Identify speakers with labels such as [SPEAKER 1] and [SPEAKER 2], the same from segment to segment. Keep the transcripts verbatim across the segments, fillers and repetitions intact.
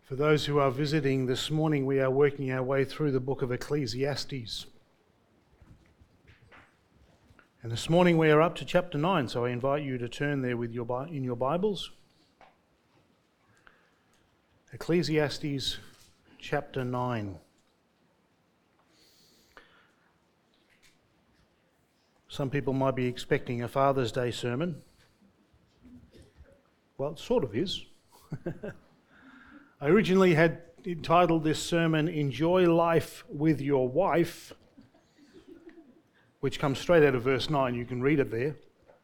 [SPEAKER 1] For those who are visiting this morning, we are working our way through the book of Ecclesiastes. And this morning we are up to chapter nine, so I invite you to turn there with your in your Bibles. Ecclesiastes chapter nine. Some people might be expecting a Father's Day sermon. Well, it sort of is. I originally had entitled this sermon, Enjoy Life with Your Wife, which comes straight out of verse nine. You can read it there.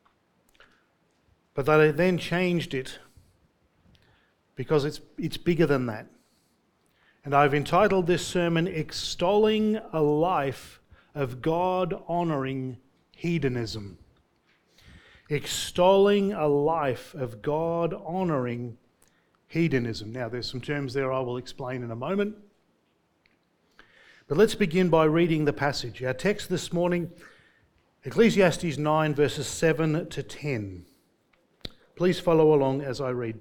[SPEAKER 1] But I then changed it because it's it's bigger than that. And I've entitled this sermon, Extolling a Life of God-Honouring Hedonism. Extolling a life of God-honouring hedonism. Now, there's some terms there I will explain in a moment. But let's begin by reading the passage. Our text this morning, Ecclesiastes nine, verses seven to ten. Please follow along as I read.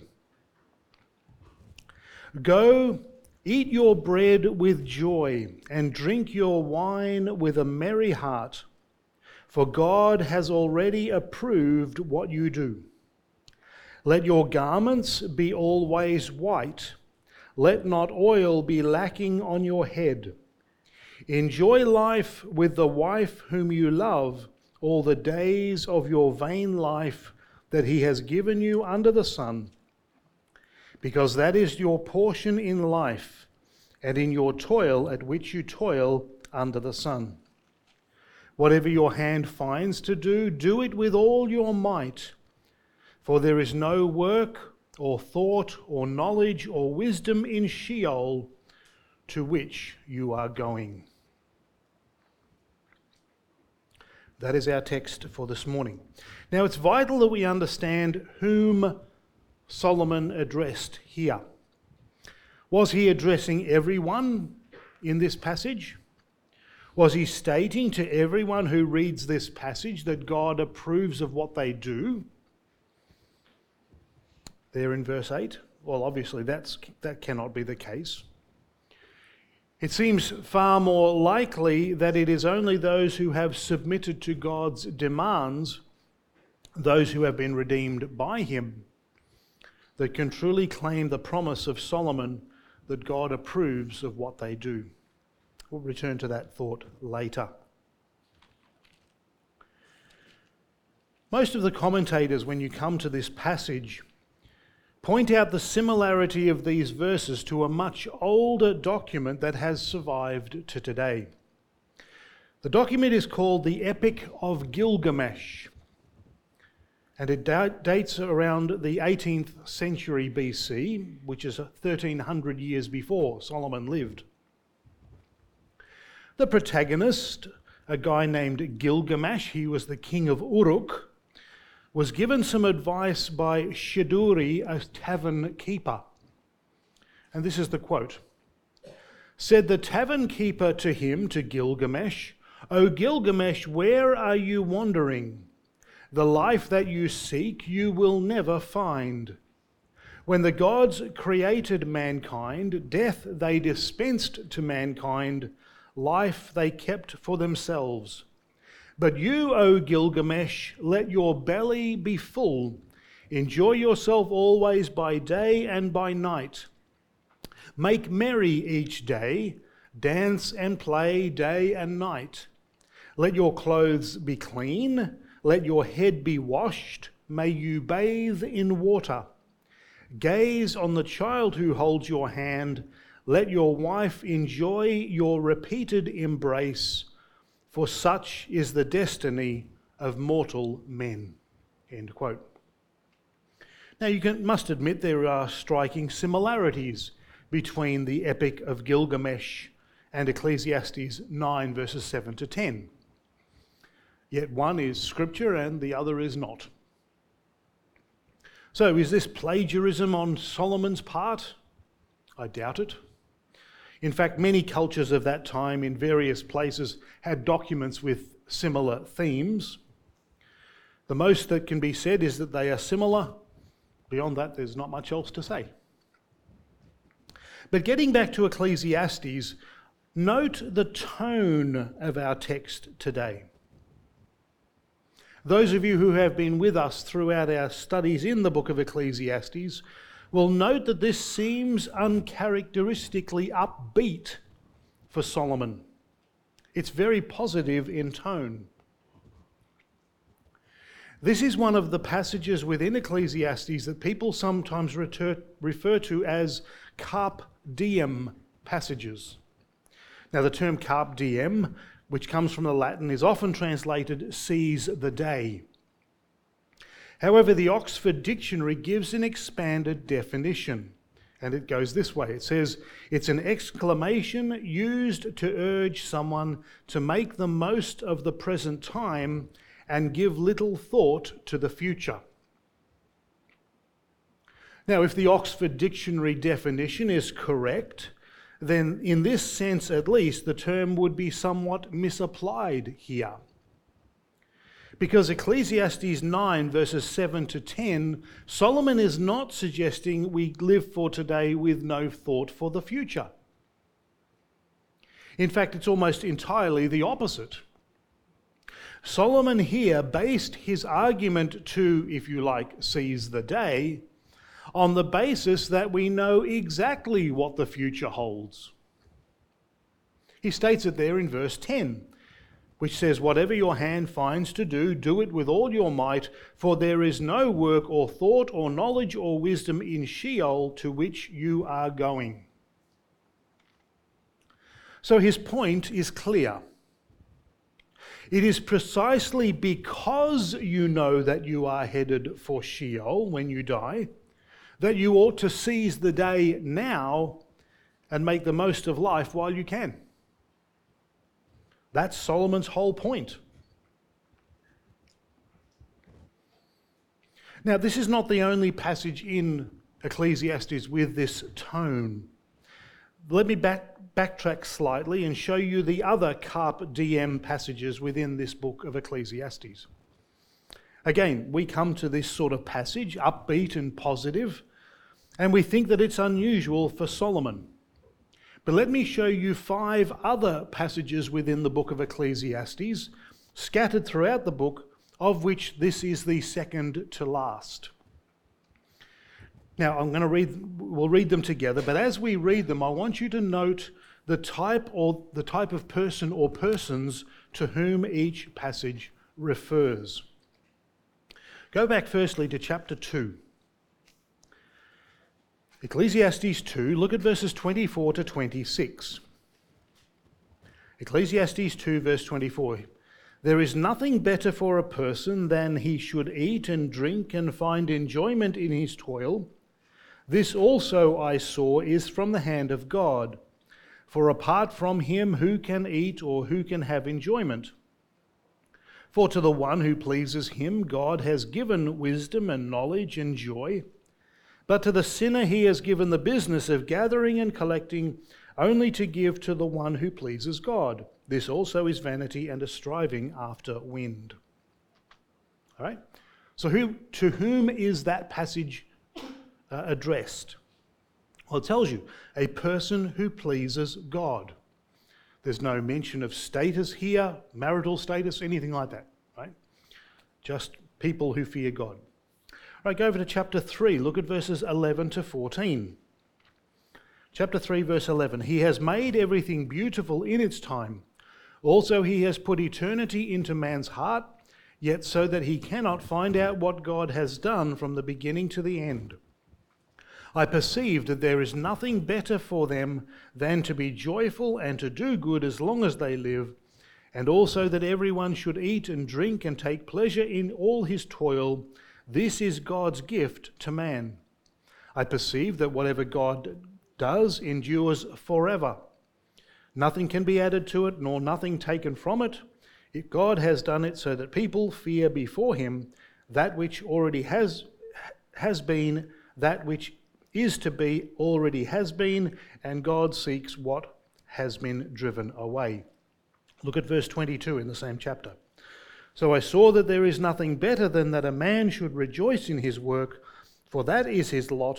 [SPEAKER 1] Go, eat your bread with joy, and drink your wine with a merry heart, for God has already approved what you do. Let your garments be always white. Let not oil be lacking on your head. Enjoy life with the wife whom you love all the days of your vain life that he has given you under the sun, because that is your portion in life and in your toil at which you toil under the sun. Whatever your hand finds to do, do it with all your might. For there is no work or thought or knowledge or wisdom in Sheol to which you are going. That is our text for this morning. Now, it's vital that we understand whom Solomon addressed here. Was he addressing everyone in this passage? Was he stating to everyone who reads this passage that God approves of what they do? There in verse eight? Well, obviously that's, that cannot be the case. It seems far more likely that it is only those who have submitted to God's demands, those who have been redeemed by him, that can truly claim the promise of Solomon that God approves of what they do. We'll return to that thought later. Most of the commentators, when you come to this passage, point out the similarity of these verses to a much older document that has survived to today. The document is called the Epic of Gilgamesh, and it dates around the eighteenth century B C, which is thirteen hundred years before Solomon lived. The protagonist, a guy named Gilgamesh, he was the king of Uruk, was given some advice by Shiduri, a tavern keeper. And this is the quote. Said the tavern keeper to him, to Gilgamesh, O Gilgamesh, where are you wandering? The life that you seek you will never find. When the gods created mankind, death they dispensed to mankind, life they kept for themselves. But you, O Gilgamesh, let your belly be full. Enjoy yourself always by day and by night. Make merry each day, dance and play day and night. Let your clothes be clean, let your head be washed, may you bathe in water. Gaze on the child who holds your hand, let your wife enjoy your repeated embrace, for such is the destiny of mortal men. End quote. Now you can, must admit there are striking similarities between the Epic of Gilgamesh and Ecclesiastes nine verses seven to ten. Yet one is scripture and the other is not. So is this plagiarism on Solomon's part? I doubt it. In fact, many cultures of that time in various places had documents with similar themes. The most that can be said is that they are similar. Beyond that, there's not much else to say. But getting back to Ecclesiastes, note the tone of our text today. Those of you who have been with us throughout our studies in the book of Ecclesiastes will note that this seems uncharacteristically upbeat for Solomon. It's very positive in tone. This is one of the passages within Ecclesiastes that people sometimes refer, refer to as carpe diem passages. Now, the term carpe diem, which comes from the Latin, is often translated seize the day. However, the Oxford Dictionary gives an expanded definition, and it goes this way. It says, it's an exclamation used to urge someone to make the most of the present time and give little thought to the future. Now, if the Oxford Dictionary definition is correct, then in this sense at least, the term would be somewhat misapplied here. Because Ecclesiastes nine verses seven to ten, Solomon is not suggesting we live for today with no thought for the future. In fact, it's almost entirely the opposite. Solomon here based his argument to, if you like, seize the day, on the basis that we know exactly what the future holds. He states it there in verse ten, which says, whatever your hand finds to do, do it with all your might, for there is no work or thought or knowledge or wisdom in Sheol to which you are going. So his point is clear. It is precisely because you know that you are headed for Sheol when you die, that you ought to seize the day now and make the most of life while you can. That's Solomon's whole point. Now, this is not the only passage in Ecclesiastes with this tone. Let me back, backtrack slightly and show you the other carpe diem passages within this book of Ecclesiastes. Again, we come to this sort of passage, upbeat and positive, and we think that it's unusual for Solomon. But let me show you five other passages within the book of Ecclesiastes, scattered throughout the book, of which this is the second to last. Now, I'm going to read, we'll read them together, but as we read them, I want you to note the type or the type of person or persons to whom each passage refers. Go back firstly to chapter two. Ecclesiastes two, look at verses twenty-four to twenty-six. Ecclesiastes two, verse twenty-four. There is nothing better for a person than he should eat and drink and find enjoyment in his toil. This also I saw is from the hand of God. For apart from him, who can eat or who can have enjoyment? For to the one who pleases him, God has given wisdom and knowledge and joy. But to the sinner he has given the business of gathering and collecting, only to give to the one who pleases God. This also is vanity and a striving after wind. All right? So who, to whom is that passage uh, addressed? Well, it tells you, a person who pleases God. There's no mention of status here, marital status, anything like that, right? Just people who fear God. All right, go over to chapter three. Look at verses eleven to fourteen. Chapter three, verse eleven. He has made everything beautiful in its time. Also, he has put eternity into man's heart, yet so that he cannot find out what God has done from the beginning to the end. I perceive that there is nothing better for them than to be joyful and to do good as long as they live, and also that everyone should eat and drink and take pleasure in all his toil. This is God's gift to man. I perceive that whatever God does endures forever. Nothing can be added to it, nor nothing taken from it. If God has done it so that people fear before him that which already has, has been, that which is to be already has been, and God seeks what has been driven away. Look at verse twenty-two in the same chapter. So I saw that there is nothing better than that a man should rejoice in his work, for that is his lot,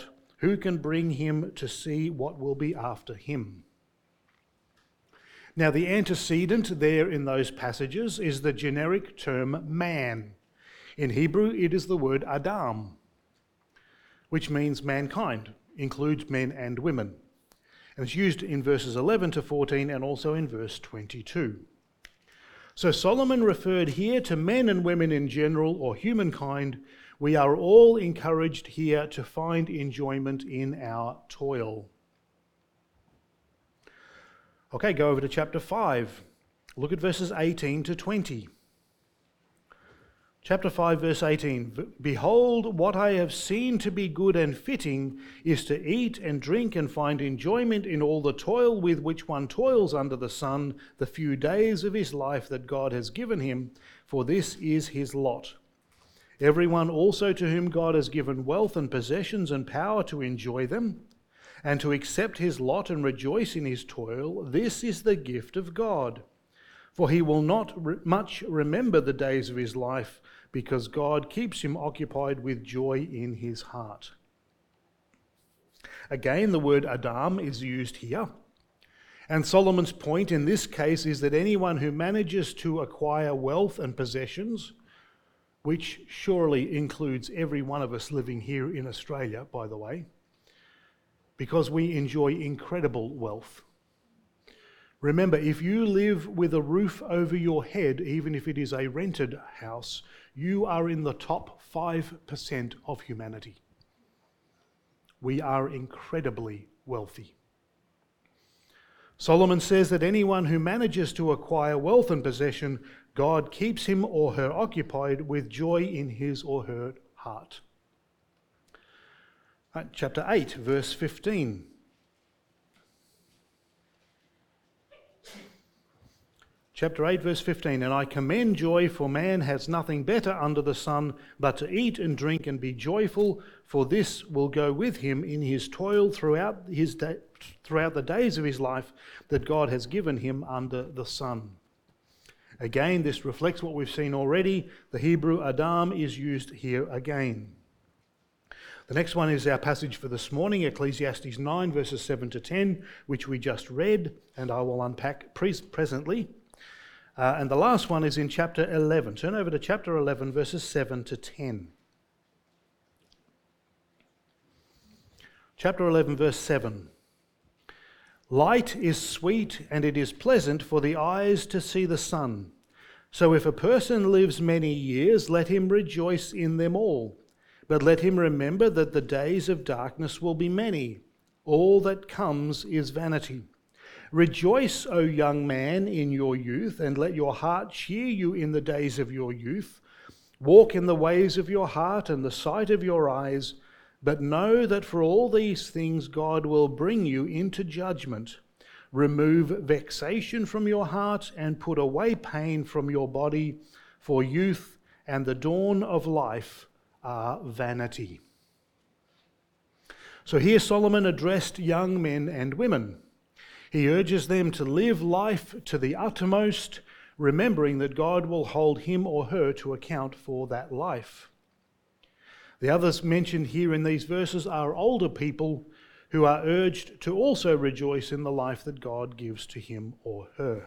[SPEAKER 1] Who can bring him to see what will be after him? Now, the antecedent there in those passages is the generic term man. In Hebrew, it is the word Adam, which means mankind, includes men and women. And it's used in verses eleven to fourteen and also in verse twenty-two. So Solomon referred here to men and women in general, or humankind. We are all encouraged here to find enjoyment in our toil. Okay, go over to chapter five. Look at verses eighteen to twenty. Chapter five, verse eighteen. Behold, what I have seen to be good and fitting is to eat and drink and find enjoyment in all the toil with which one toils under the sun, the few days of his life that God has given him, for this is his lot. Everyone also to whom God has given wealth and possessions and power to enjoy them, and to accept his lot and rejoice in his toil, this is the gift of God. For he will not re- much remember the days of his life, because God keeps him occupied with joy in his heart. Again, the word Adam is used here. And Solomon's point in this case is that anyone who manages to acquire wealth and possessions, which surely includes every one of us living here in Australia, by the way, because we enjoy incredible wealth. Remember, if you live with a roof over your head, even if it is a rented house, you are in the top five percent of humanity. We are incredibly wealthy. Solomon says that anyone who manages to acquire wealth and possession, God keeps him or her occupied with joy in his or her heart. Right, chapter eight, verse fifteen. Chapter eight, verse fifteen. And I commend joy, for man has nothing better under the sun but to eat and drink and be joyful, for this will go with him in his toil throughout his day, throughout the days of his life that God has given him under the sun. Again, this reflects what we've seen already. The Hebrew Adam is used here again. The next one is our passage for this morning, Ecclesiastes nine, verses seven to ten, which we just read, and I will unpack pre- presently. Uh, and the last one is in chapter eleven. Turn over to chapter eleven, verses seven to ten. Chapter eleven, verse seven. Light is sweet, and it is pleasant for the eyes to see the sun. So if a person lives many years, let him rejoice in them all. But let him remember that the days of darkness will be many. All that comes is vanity. Rejoice, O young man, in your youth, and let your heart cheer you in the days of your youth. Walk in the ways of your heart and the sight of your eyes, but know that for all these things God will bring you into judgment. Remove vexation from your heart and put away pain from your body, for youth and the dawn of life are vanity. So here Solomon addressed young men and women. He urges them to live life to the uttermost, remembering that God will hold him or her to account for that life. The others mentioned here in these verses are older people who are urged to also rejoice in the life that God gives to him or her.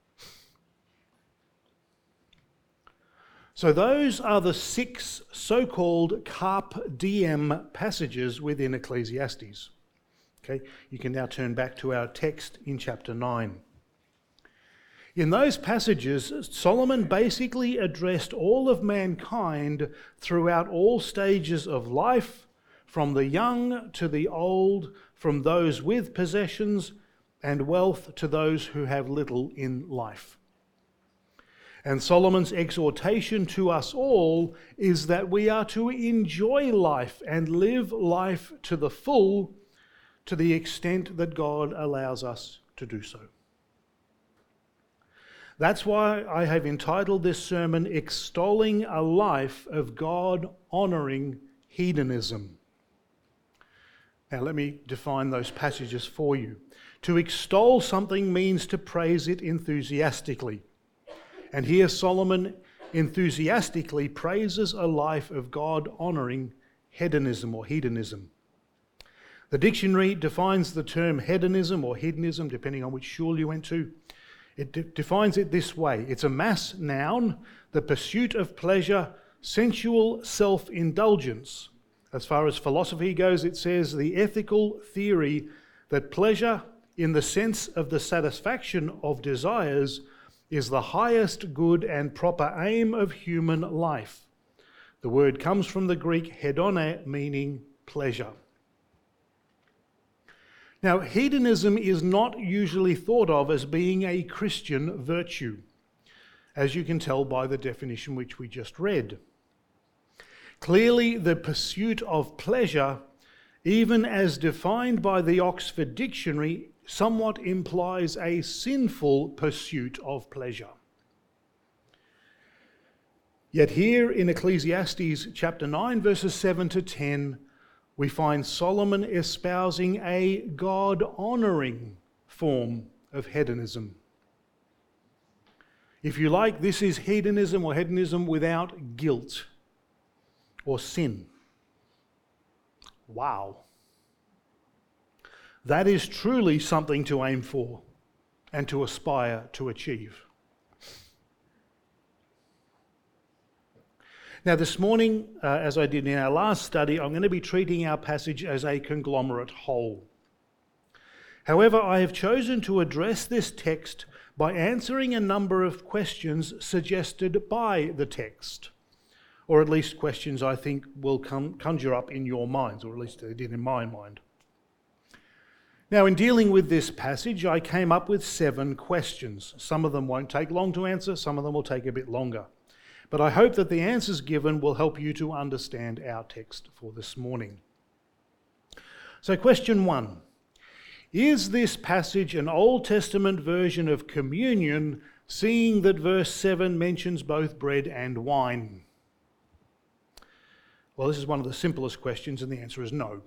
[SPEAKER 1] So those are the six so-called carpe diem passages within Ecclesiastes. Okay, you can now turn back to our text in chapter nine. In those passages, Solomon basically addressed all of mankind throughout all stages of life, from the young to the old, from those with possessions and wealth to those who have little in life. And Solomon's exhortation to us all is that we are to enjoy life and live life to the full, to the extent that God allows us to do so. That's why I have entitled this sermon, Extolling a Life of God-Honouring Hedonism. Now let me define those passages for you. To extol something means to praise it enthusiastically. And here Solomon enthusiastically praises a life of God-honouring hedonism or hedonism. The dictionary defines the term hedonism or hedonism, depending on which shul you went to. It de- defines it this way. It's a mass noun, the pursuit of pleasure, sensual self-indulgence. As far as philosophy goes, it says the ethical theory that pleasure, in the sense of the satisfaction of desires, is the highest good and proper aim of human life. The word comes from the Greek hedone, meaning pleasure. Now, hedonism is not usually thought of as being a Christian virtue, as you can tell by the definition which we just read. Clearly, the pursuit of pleasure, even as defined by the Oxford Dictionary, somewhat implies a sinful pursuit of pleasure. Yet here in Ecclesiastes chapter nine, verses seven to ten, we find Solomon espousing a God-honouring form of hedonism. If you like, this is hedonism or hedonism without guilt or sin. Wow. That is truly something to aim for and to aspire to achieve. Now, this morning, uh, as I did in our last study, I'm going to be treating our passage as a conglomerate whole. However, I have chosen to address this text by answering a number of questions suggested by the text, or at least questions I think will come, conjure up in your minds, or at least they did in my mind. Now, in dealing with this passage, I came up with seven questions. Some of them won't take long to answer, some of them will take a bit longer. But I hope that the answers given will help you to understand our text for this morning. So question one, is this passage an Old Testament version of communion, seeing that verse seven mentions both bread and wine? Well, this is one of the simplest questions, and the answer is no.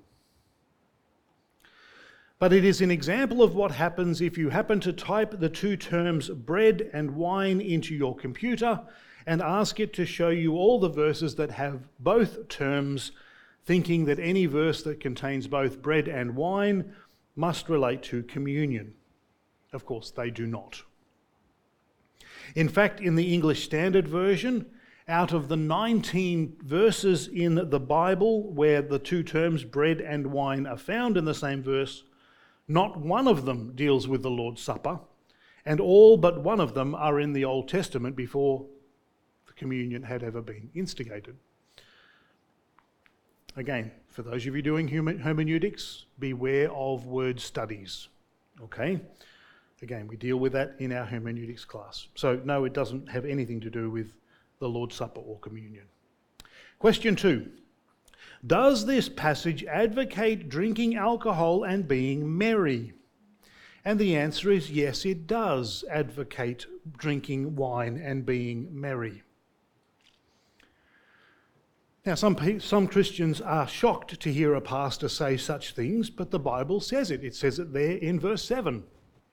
[SPEAKER 1] But it is an example of what happens if you happen to type the two terms bread and wine into your computer and ask it to show you all the verses that have both terms, thinking that any verse that contains both bread and wine must relate to communion. Of course, they do not. In fact, in the English Standard Version, out of the nineteen verses in the Bible where the two terms bread and wine are found in the same verse, not one of them deals with the Lord's Supper, and all but one of them are in the Old Testament before communion had ever been instigated. Again, for those of you doing hermeneutics, beware of word studies. Okay? Again, we deal with that in our hermeneutics class. So no, it doesn't have anything to do with the Lord's Supper or communion. Question two. Does this passage advocate drinking alcohol and being merry? And the answer is yes, it does advocate drinking wine and being merry. Now, some, some Christians are shocked to hear a pastor say such things, but the Bible says it. It says it there in verse seven.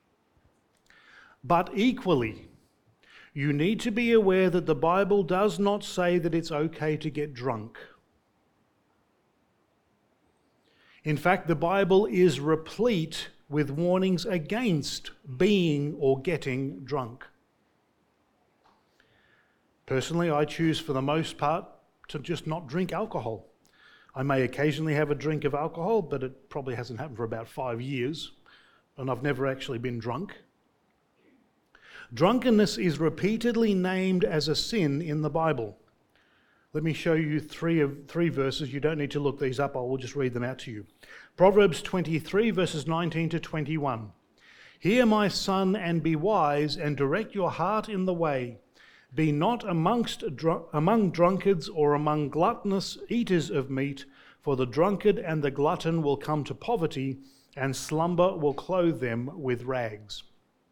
[SPEAKER 1] But equally, you need to be aware that the Bible does not say that it's okay to get drunk. In fact, the Bible is replete with warnings against being or getting drunk. Personally, I choose for the most part to just not drink alcohol. I may occasionally have a drink of alcohol, but it probably hasn't happened for about five years, and I've never actually been drunk. Drunkenness is repeatedly named as a sin in the Bible. Let me show you three of three verses. You don't need to look these up. I will just read them out to you. Proverbs twenty-three, verses nineteen to twenty-one. Hear, my son, and be wise, and direct your heart in the way. Be not amongst among drunkards or among gluttonous eaters of meat, for the drunkard and the glutton will come to poverty, and slumber will clothe them with rags.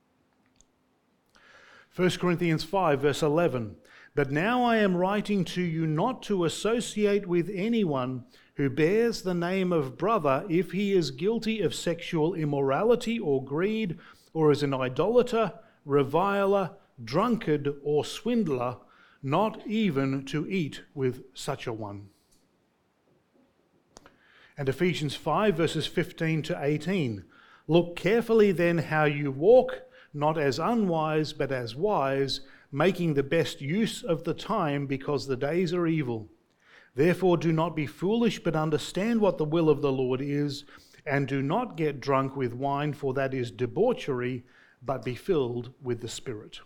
[SPEAKER 1] First Corinthians five, verse eleven. But now I am writing to you not to associate with anyone who bears the name of brother if he is guilty of sexual immorality or greed, or is an idolater, reviler, drunkard, or swindler, not even to eat with such a one. And Ephesians five, verses fifteen to eighteen. Look carefully then how you walk, not as unwise, but as wise, making the best use of the time, because the days are evil. Therefore do not be foolish, but understand what the will of the Lord is, and do not get drunk with wine, for that is debauchery, but be filled with the Spirit.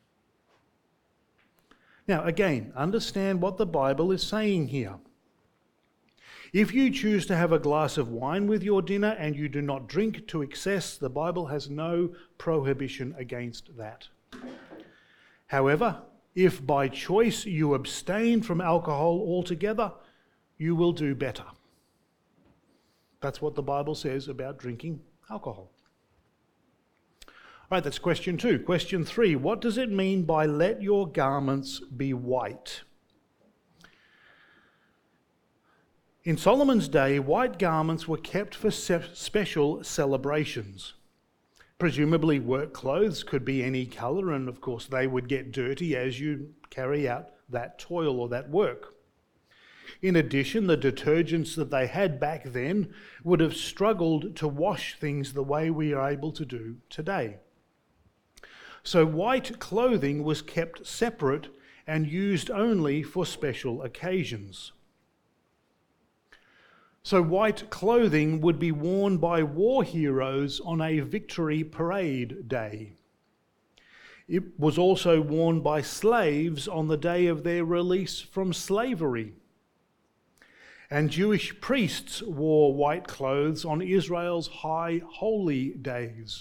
[SPEAKER 1] Now again, understand what the Bible is saying here. If you choose to have a glass of wine with your dinner and you do not drink to excess, the Bible has no prohibition against that. However, if by choice you abstain from alcohol altogether, you will do better. That's what the Bible says about drinking alcohol. All right, that's question two. Question three, what does it mean by let your garments be white? In Solomon's day, white garments were kept for special celebrations. Presumably work clothes could be any colour, and of course they would get dirty as you carry out that toil or that work. In addition, the detergents that they had back then would have struggled to wash things the way we are able to do today. So white clothing was kept separate and used only for special occasions. So white clothing would be worn by war heroes on a victory parade day. It was also worn by slaves on the day of their release from slavery. And Jewish priests wore white clothes on Israel's high holy days.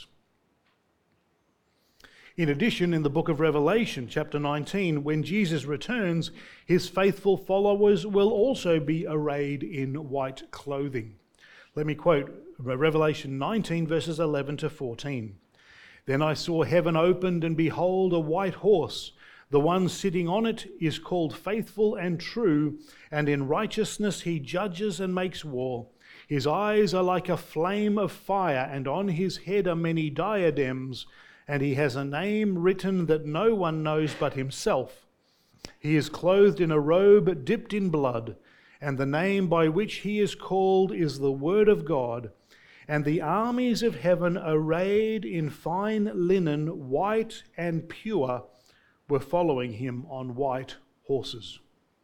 [SPEAKER 1] In addition, in the book of Revelation, chapter nineteen, when Jesus returns, his faithful followers will also be arrayed in white clothing. Let me quote Revelation nineteen, verses eleven to fourteen. Then I saw heaven opened, and behold, a white horse. The one sitting on it is called Faithful and True, and in righteousness he judges and makes war. His eyes are like a flame of fire, and on his head are many diadems, and he has a name written that no one knows but himself. He is clothed in a robe dipped in blood, and the name by which he is called is the Word of God. And the armies of heaven, arrayed in fine linen, white and pure, were following him on white horses.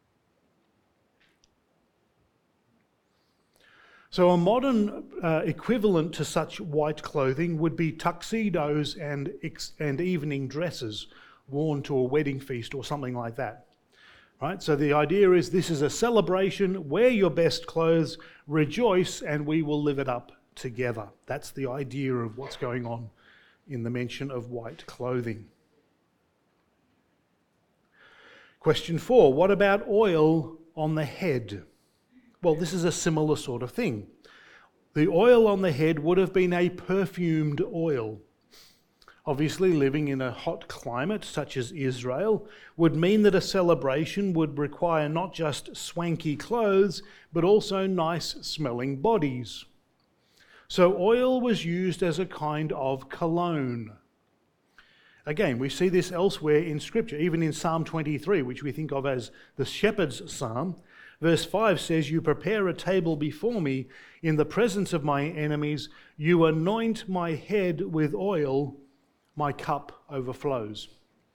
[SPEAKER 1] So a modern uh, equivalent to such white clothing would be tuxedos and, ex- and evening dresses worn to a wedding feast or something like that. Right? So the idea is this is a celebration, wear your best clothes, rejoice, and we will live it up together. That's the idea of what's going on in the mention of white clothing. Question four, what about oil on the head? Well, this is a similar sort of thing. The oil on the head would have been a perfumed oil. Obviously, living in a hot climate such as Israel would mean that a celebration would require not just swanky clothes, but also nice smelling bodies. So oil was used as a kind of cologne. Again, we see this elsewhere in Scripture, even in Psalm twenty-three, which we think of as the shepherd's psalm. Verse five says, "You prepare a table before me in the presence of my enemies. You anoint my head with oil, my cup overflows."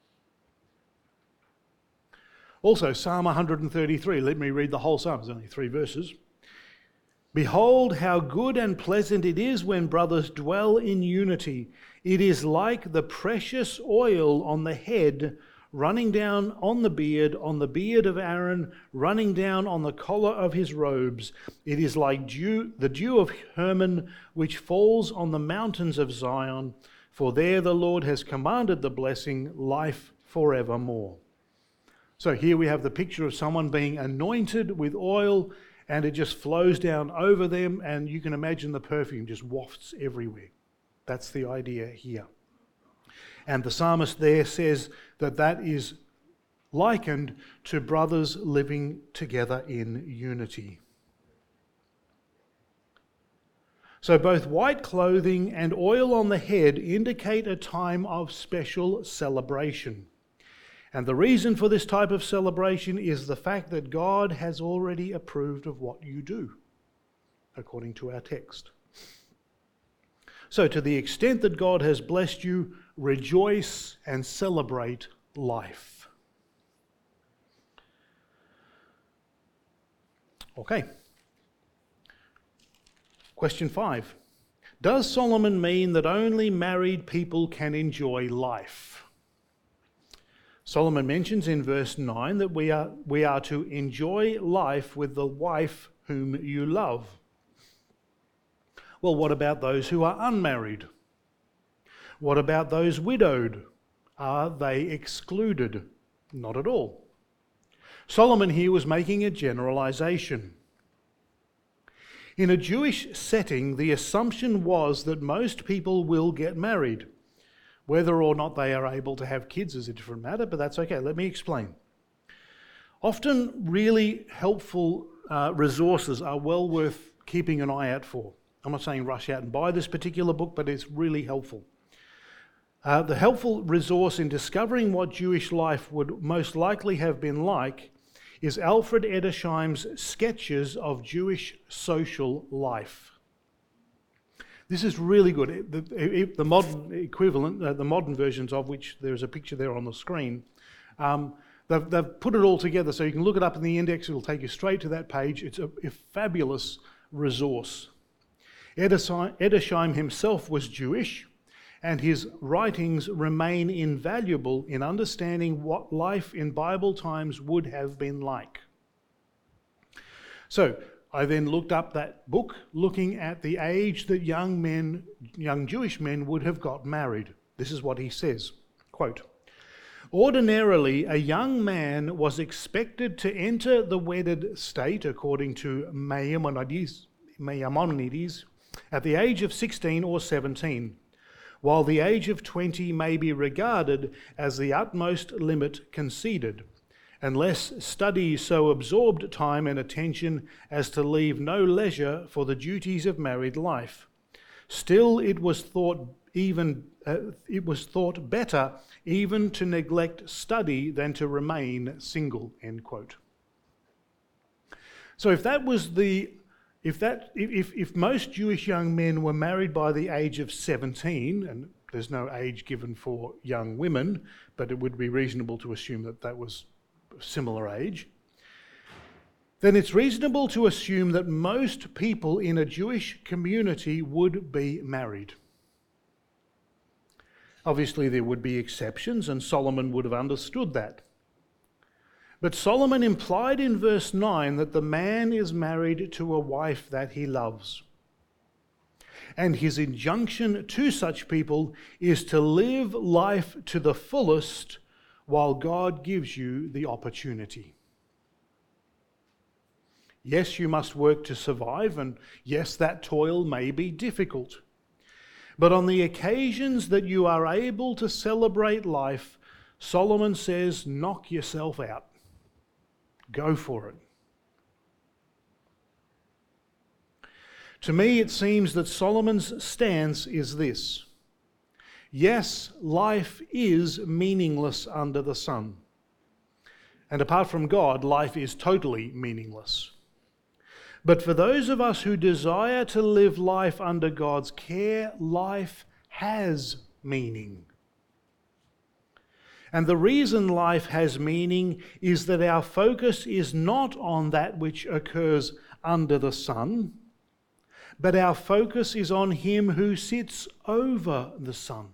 [SPEAKER 1] Also, Psalm one thirty-three, let me read the whole psalm, it's only three verses. "Behold, how good and pleasant it is when brothers dwell in unity. It is like the precious oil on the head, running down on the beard, on the beard of Aaron, running down on the collar of his robes. It is like dew, the dew of Hermon, which falls on the mountains of Zion. For there the Lord has commanded the blessing, life forevermore." So here we have the picture of someone being anointed with oil, and it just flows down over them, and you can imagine the perfume just wafts everywhere. That's the idea here. And the psalmist there says that that is likened to brothers living together in unity. So both white clothing and oil on the head indicate a time of special celebration. And the reason for this type of celebration is the fact that God has already approved of what you do. according to our text. So, to the extent that God has blessed you, rejoice and celebrate life. Okay. Question five. Does Solomon mean that only married people can enjoy life? Solomon mentions in verse nine that we are, we are to enjoy life with the wife whom you love. Well, what about those who are unmarried? What about those widowed? Are they excluded? Not at all. Solomon here was making a generalization. In a Jewish setting, the assumption was that most people will get married. Whether or not they are able to have kids is a different matter, but that's okay. Let me explain. Often really helpful uh, resources are well worth keeping an eye out for. I'm not saying rush out and buy this particular book, but it's really helpful. Uh, the helpful resource in discovering what Jewish life would most likely have been like is Alfred Edersheim's Sketches of Jewish Social Life. This is really good. The, the modern equivalent, uh, the modern versions of which there's a picture there on the screen, um, they've, they've put it all together so you can look it up in the index. It'll take you straight to that page. It's a, a fabulous resource. Edersheim himself was Jewish, and his writings remain invaluable in understanding what life in Bible times would have been like. So I then looked up that book, looking at the age that young men, young Jewish men would have got married. This is what he says, quote, "Ordinarily, a young man was expected to enter the wedded state, according to Maimonides, Maimonides at the age of sixteen or seventeen, while the age of twenty may be regarded as the utmost limit conceded, unless study so absorbed time and attention as to leave no leisure for the duties of married life. Still, it was thought even uh, it was thought better even to neglect study than to remain single." End quote. So, if that was the If that, if, if most Jewish young men were married by the age of seventeen, and there's no age given for young women, but it would be reasonable to assume that that was a similar age, then it's reasonable to assume that most people in a Jewish community would be married. Obviously, there would be exceptions, and Solomon would have understood that. But Solomon implied in verse nine that the man is married to a wife that he loves. And his injunction to such people is to live life to the fullest while God gives you the opportunity. Yes, you must work to survive, and yes, that toil may be difficult. But on the occasions that you are able to celebrate life, Solomon says, knock yourself out. Go for it. To me, it seems that Solomon's stance is this: yes, life is meaningless under the sun. And apart from God, life is totally meaningless. But for those of us who desire to live life under God's care, life has meaning. And the reason life has meaning is that our focus is not on that which occurs under the sun, but our focus is on Him who sits over the sun.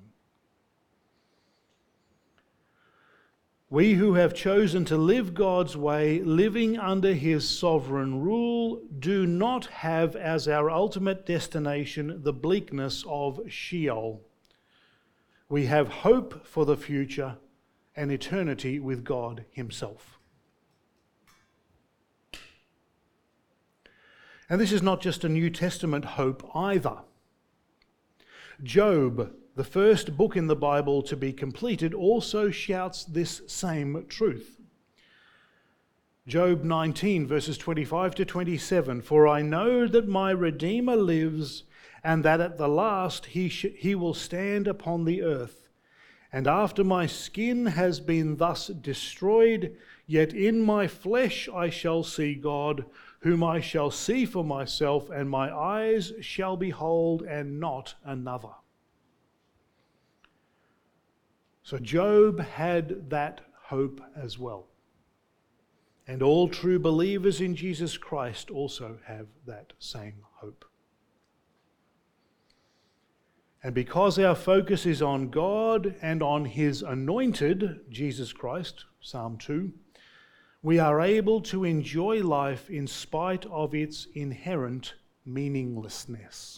[SPEAKER 1] We who have chosen to live God's way, living under His sovereign rule, do not have as our ultimate destination the bleakness of Sheol. We have hope for the future and eternity with God Himself. And this is not just a New Testament hope either. Job, the first book in the Bible to be completed, also shouts this same truth. Job nineteen, verses twenty-five to twenty-seven, "For I know that my Redeemer lives, and that at the last he, sh- he will stand upon the earth. And after my skin has been thus destroyed, yet in my flesh I shall see God, whom I shall see for myself, and my eyes shall behold, and not another. So Job had that hope as well. And all true believers in Jesus Christ also have that same hope. And because our focus is on God and on His anointed, Jesus Christ, Psalm two, we are able to enjoy life in spite of its inherent meaninglessness.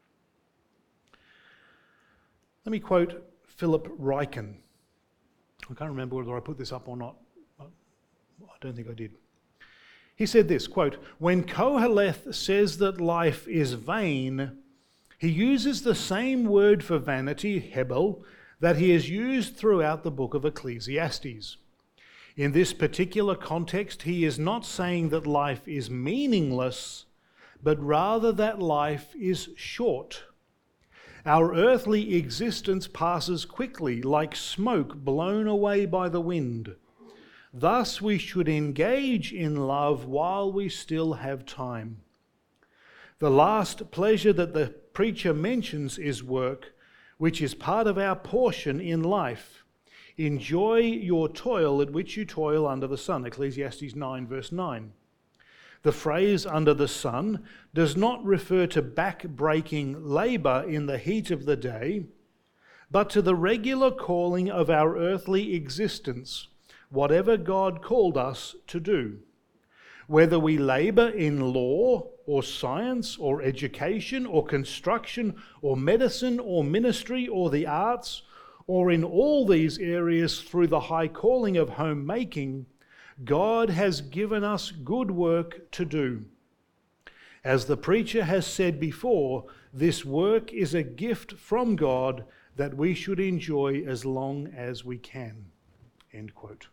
[SPEAKER 1] Let me quote Philip Ryken. I can't remember whether I put this up or not. I don't think I did. He said this, quote, "When Koheleth says that life is vain, he uses the same word for vanity, hebel, that he has used throughout the book of Ecclesiastes. In this particular context, he is not saying that life is meaningless, but rather that life is short. Our earthly existence passes quickly, like smoke blown away by the wind. Thus we should engage in love while we still have time. The last pleasure that the preacher mentions is work, which is part of our portion in life. Enjoy your toil at which you toil under the sun," Ecclesiastes nine, verse nine. The phrase "under the sun" does not refer to back-breaking labour in the heat of the day, but to the regular calling of our earthly existence, whatever God called us to do. Whether we labour in law or science or education or construction or medicine or ministry or the arts, or in all these areas through the high calling of homemaking, God has given us good work to do. As the preacher has said before, this work is a gift from God that we should enjoy as long as we can." End quote.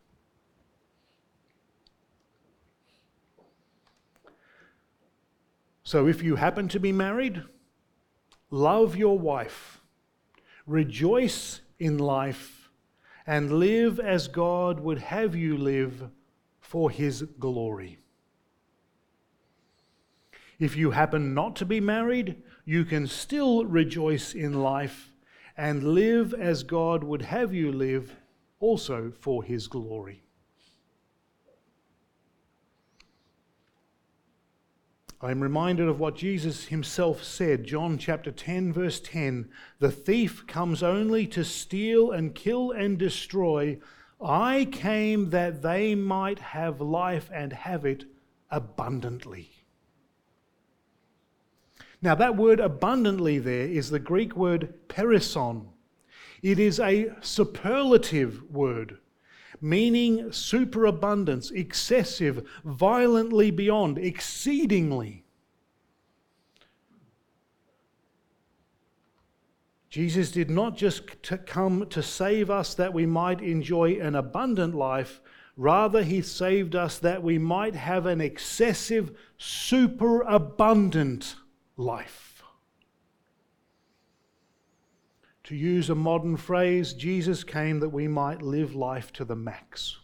[SPEAKER 1] So if you happen to be married, love your wife, rejoice in life, and live as God would have you live for His glory. If you happen not to be married, you can still rejoice in life and live as God would have you live, also for His glory. I am reminded of what Jesus Himself said, John chapter ten, verse ten, "The thief comes only to steal and kill and destroy. I came that they might have life and have it abundantly." Now that word abundantly there is the Greek word perison. It is a superlative word, meaning superabundance, excessive, violently beyond, exceedingly. Jesus did not just to come to save us that we might enjoy an abundant life, rather He saved us that we might have an excessive, superabundant life. To use a modern phrase, Jesus came that we might live life to the max.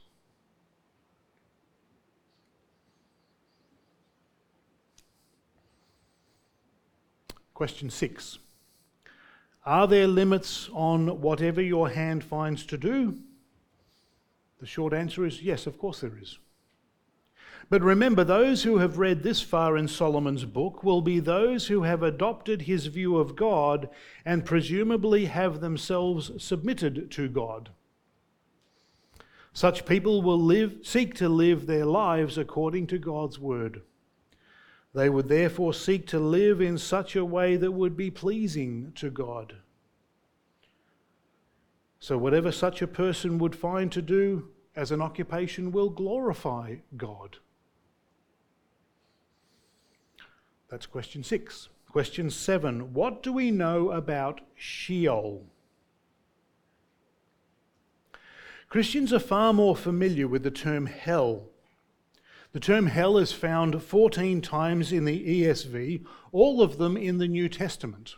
[SPEAKER 1] Question six. Are there limits on whatever your hand finds to do? The short answer is yes, of course there is. But remember, those who have read this far in Solomon's book will be those who have adopted his view of God and presumably have themselves submitted to God. Such people will live, seek to live their lives according to God's word. They would therefore seek to live in such a way that would be pleasing to God. So whatever such a person would find to do as an occupation will glorify God. That's question six. Question seven. What do we know about Sheol? Christians are far more familiar with the term hell. The term hell is found fourteen times in the E S V, all of them in the New Testament.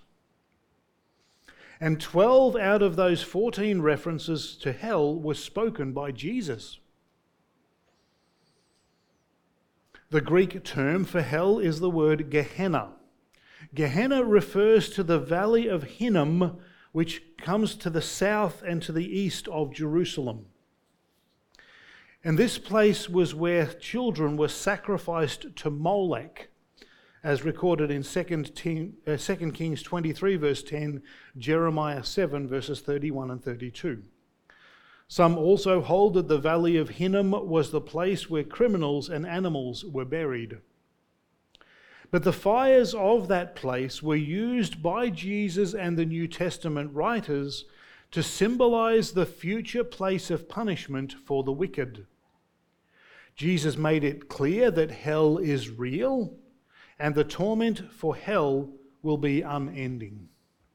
[SPEAKER 1] And twelve out of those fourteen references to hell were spoken by Jesus. The Greek term for hell is the word Gehenna. Gehenna refers to the valley of Hinnom, which comes to the south and to the east of Jerusalem. And this place was where children were sacrificed to Molech, as recorded in Second Kings twenty-three, verse ten, Jeremiah seven, verses thirty-one and thirty-two. Some also hold that the valley of Hinnom was the place where criminals and animals were buried. But the fires of that place were used by Jesus and the New Testament writers to symbolize the future place of punishment for the wicked. Jesus made it clear that hell is real, and the torment for hell will be unending.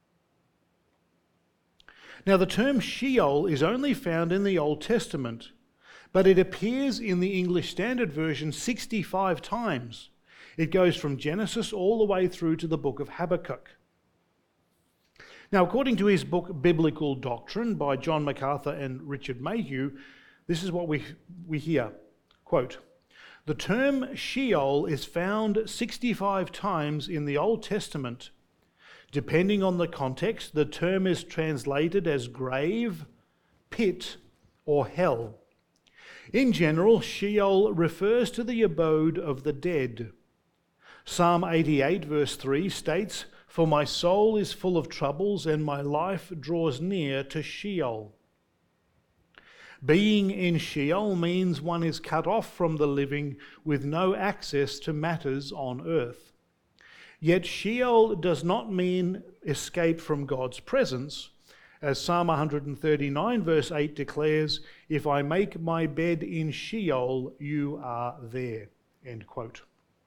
[SPEAKER 1] Now, the term Sheol is only found in the Old Testament, but it appears in the English Standard Version sixty-five times. It goes from Genesis all the way through to the book of Habakkuk. Now, according to his book Biblical Doctrine by John MacArthur and Richard Mayhew, this is what we, we hear. Quote, "The term Sheol is found sixty-five times in the Old Testament. Depending on the context, the term is translated as grave, pit, or hell. In general, Sheol refers to the abode of the dead. Psalm eighty-eight, verse three states, "For my soul is full of troubles, and my life draws near to Sheol." Being in Sheol means one is cut off from the living with no access to matters on earth. Yet Sheol does not mean escape from God's presence, as Psalm one thirty-nine verse eight declares, "If I make my bed in Sheol, you are there." End quote.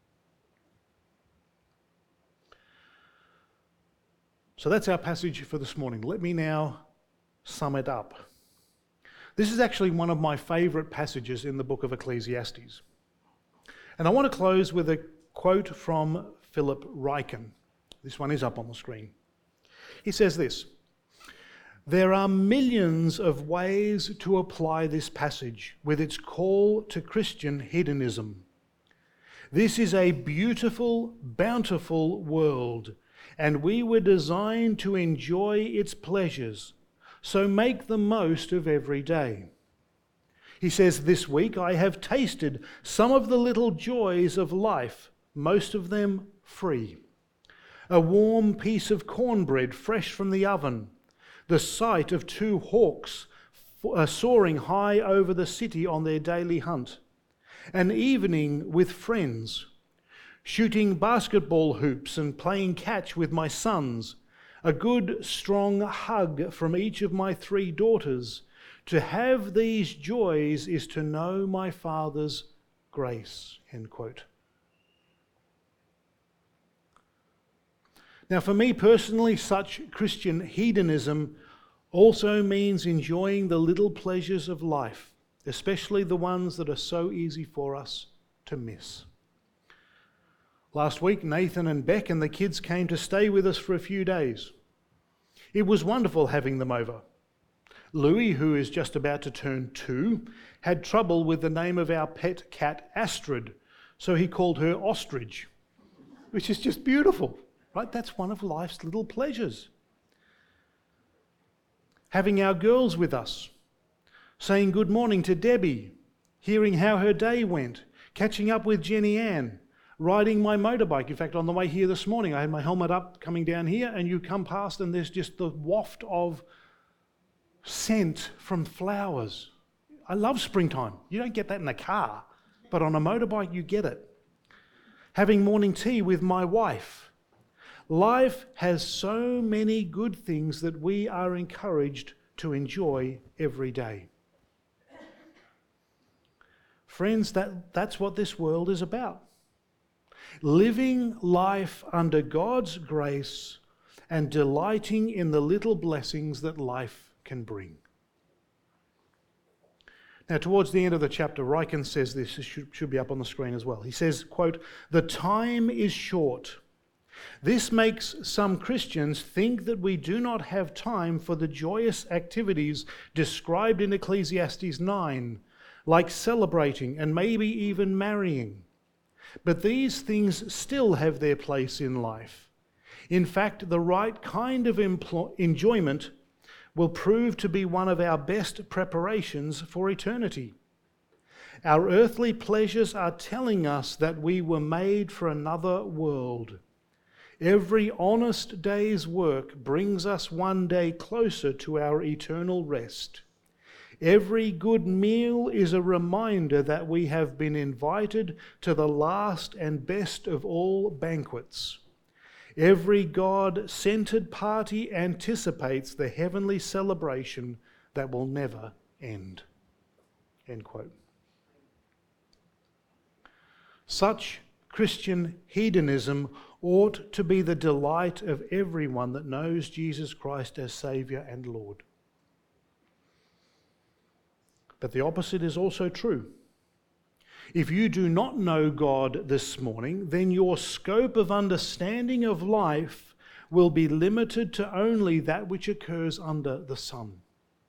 [SPEAKER 1] So that's our passage for this morning. Let me now sum it up. This is actually one of my favourite passages in the book of Ecclesiastes. And I want to close with a quote from Philip Ryken. This one is up on the screen. He says this, "There are millions of ways to apply this passage with its call to Christian hedonism. This is a beautiful, bountiful world, and we were designed to enjoy its pleasures, so make the most of every day." He says, "This week I have tasted some of the little joys of life, most of them free. A warm piece of cornbread fresh from the oven, the sight of two hawks soaring high over the city on their daily hunt, an evening with friends, shooting basketball hoops and playing catch with my sons, a good strong hug from each of my three daughters. To have these joys is to know my Father's grace." End quote. Now, for me personally, such Christian hedonism also means enjoying the little pleasures of life, especially the ones that are so easy for us to miss. Last week, Nathan and Beck and the kids came to stay with us for a few days. It was wonderful having them over. Louis, who is just about to turn two, had trouble with the name of our pet cat Astrid, so he called her Ostrich, which is just beautiful, right? That's one of life's little pleasures. Having our girls with us, saying good morning to Debbie, hearing how her day went, catching up with Jenny Ann, riding my motorbike. In fact, on the way here this morning, I had my helmet up coming down here, and you come past and there's just the waft of scent from flowers. I love springtime. You don't get that in a car, but on a motorbike you get it. Having morning tea with my wife. Life has so many good things that we are encouraged to enjoy every day. Friends, that, that's what this world is about. Living life under God's grace and delighting in the little blessings that life can bring. Now, towards the end of the chapter, Ryken says this, this should, should be up on the screen as well. He says, quote, "The time is short. This makes some Christians think that we do not have time for the joyous activities described in Ecclesiastes nine, like celebrating and maybe even marrying. But these things still have their place in life. In fact, the right kind of emplo- enjoyment will prove to be one of our best preparations for eternity. Our earthly pleasures are telling us that we were made for another world. Every honest day's work brings us one day closer to our eternal rest. Every good meal is a reminder that we have been invited to the last and best of all banquets. Every God-centered party anticipates the heavenly celebration that will never end. End quote. Such Christian hedonism ought to be the delight of everyone that knows Jesus Christ as Saviour and Lord. But the opposite is also true. If you do not know God this morning, then your scope of understanding of life will be limited to only that which occurs under the sun.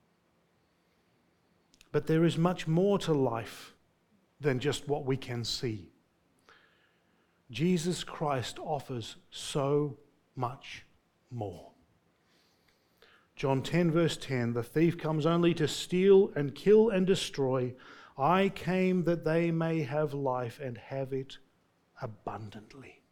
[SPEAKER 1] But there is much more to life than just what we can see. Jesus Christ offers so much more. John ten verse ten, the thief comes only to steal and kill and destroy. I came that they may have life and have it abundantly.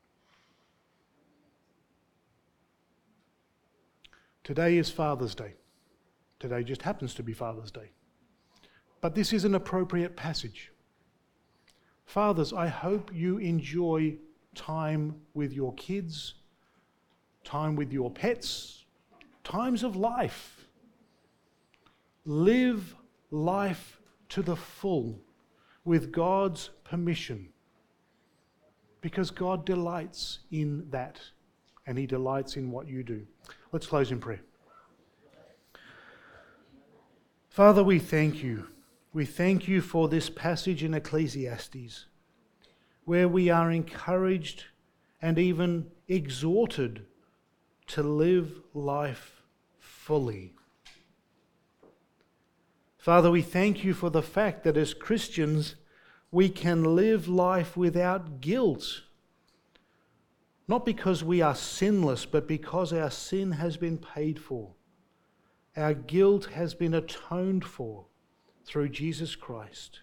[SPEAKER 1] Today is Father's Day. Today just happens to be Father's Day. But this is an appropriate passage. Fathers, I hope you enjoy time with your kids, time with your pets, times of life. Live life to the full with God's permission, because God delights in that, and He delights in what you do. Let's close in prayer. Father, we thank you. We thank you for this passage in Ecclesiastes, where we are encouraged and even exhorted to live life fully. Father, we thank you for the fact that as Christians, we can live life without guilt. Not because we are sinless, but because our sin has been paid for. Our guilt has been atoned for through Jesus Christ.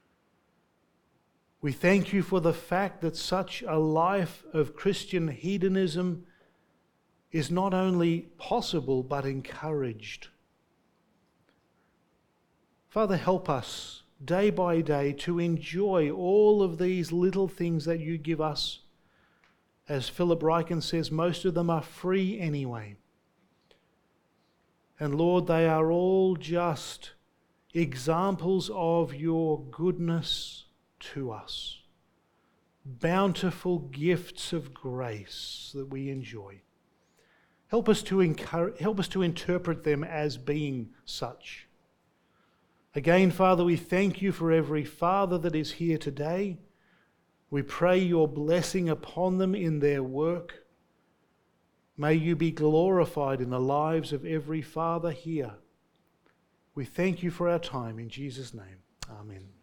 [SPEAKER 1] We thank you for the fact that such a life of Christian hedonism is not only possible, but encouraged. Father, help us day by day to enjoy all of these little things that you give us. As Philip Ryken says, most of them are free anyway. And Lord, they are all just examples of your goodness to us. Bountiful gifts of grace that we enjoy. Help us to encourage, help us to interpret them as being such. Again, Father, we thank you for every father that is here today. We pray your blessing upon them in their work. May you be glorified in the lives of every father here. We thank you for our time in Jesus' name. Amen.